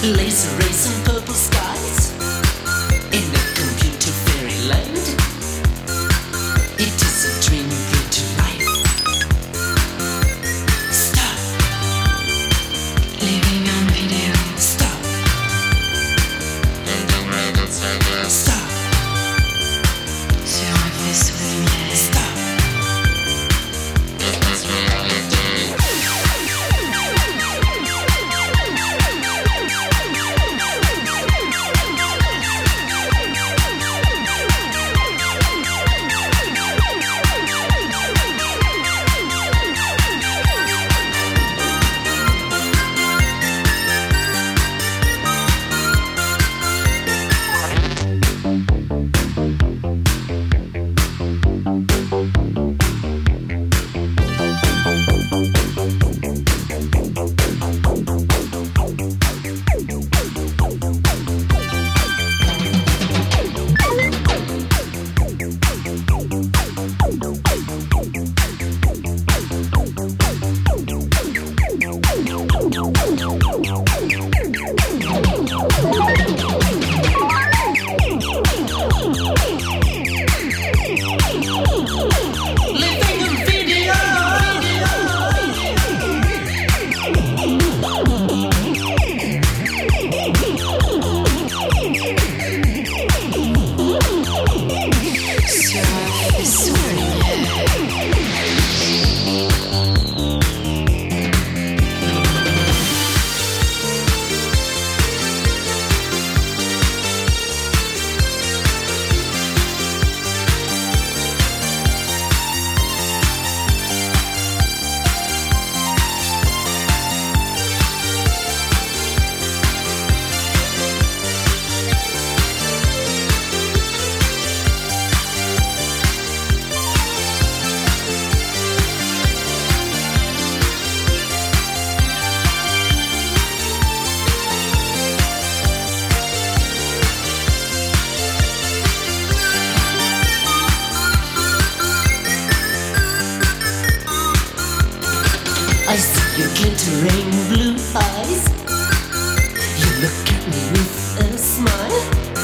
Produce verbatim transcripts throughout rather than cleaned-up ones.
Laser rays and purple skies in a computer fairyland. It is a dream bring to life. Stop. Living on video. Stop. Stop. Sur un vaisseau de lumière. Stop. I see your glittering blue eyes. You look at me with a smile.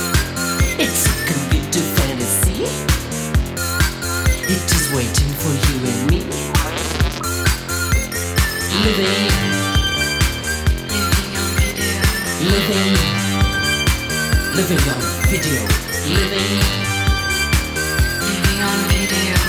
It's a computer fantasy. It is waiting for you and me. Living, Living on video. living, living on video. Living, Living on video.